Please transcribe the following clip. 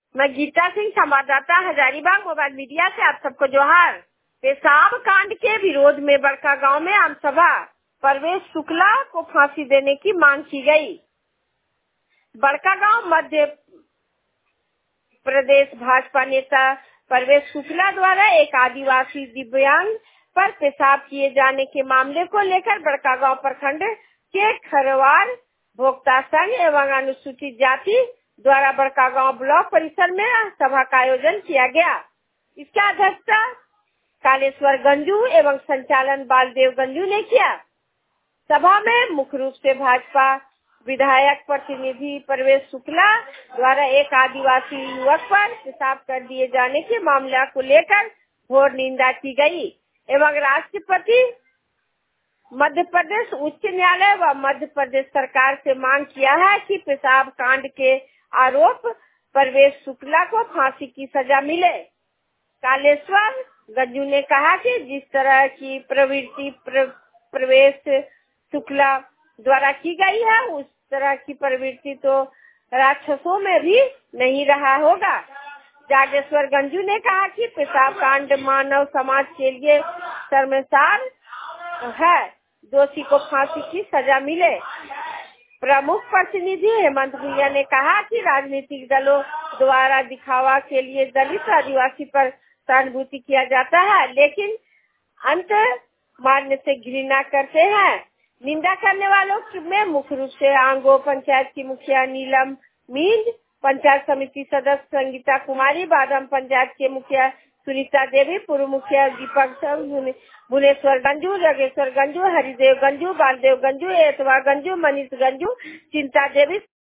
मैं गीता सिंह, संवाददाता Hazaribagh mobile media से आप सबको जोहार। पेशाब कांड के विरोध में बड़कागांव में आम सभा, परवेश शुक्ला को फांसी देने की मांग की गई। बड़कागांव मध्य प्रदेश भाजपा नेता परवेश शुक्ला द्वारा एक आदिवासी दिव्यांग पर पेशाब किए जाने के मामले को लेकर बड़कागांव प्रखंड के खरवार भोक्ता संघ एवं अनुसूचित जाति द्वारा बड़कागांव ब्लॉक परिसर में सभा का आयोजन किया गया। इसका अध्यक्षता कालेश्वर गंजू एवं संचालन बालदेव गंजू ने किया। सभा में मुख्य रूप से भाजपा विधायक प्रतिनिधि परवेश शुक्ला द्वारा एक आदिवासी युवक पर पेशाब कर दिए जाने के मामले को लेकर घोर निंदा की गई एवं राष्ट्रपति मध्य प्रदेश उच्च न्यायालय व मध्य प्रदेश सरकार से मांग किया है कि पेशाब कांड के आरोप परवेश शुक्ला को फांसी की सजा मिले। कालेश्वर गंजू ने कहा कि जिस तरह की प्रवृत्ति परवेश शुक्ला द्वारा की गई है, उस तरह की प्रवृत्ति तो राक्षसों में भी नहीं रहा होगा। जागेश्वर गंजू ने कहा कि पेशाब कांड मानव समाज के लिए शर्मसार है, दोषी को फांसी की सजा मिले। प्रमुख प्रतिनिधि हेमंत भुइया ने कहा कि राजनीतिक दलों द्वारा दिखावा के लिए दलित आदिवासी पर सहानुभूति किया जाता है, लेकिन अंत मारने से घृणा करते हैं। निंदा करने वालों में मुख्य रूप से आंगो पंचायत की मुखिया नीलम मींज, पंचायत समिति सदस्य संगीता कुमारी, बादम पंचायत के मुखिया सुनीता देवी, पूर्व मुखिया दीपक भुवनेश्वर गंजू, जगेश्वर गंजू, हरिदेव गंजू, बालदेव गंजू, एतवा गंजू, मनीष गंजू, चिंता देवी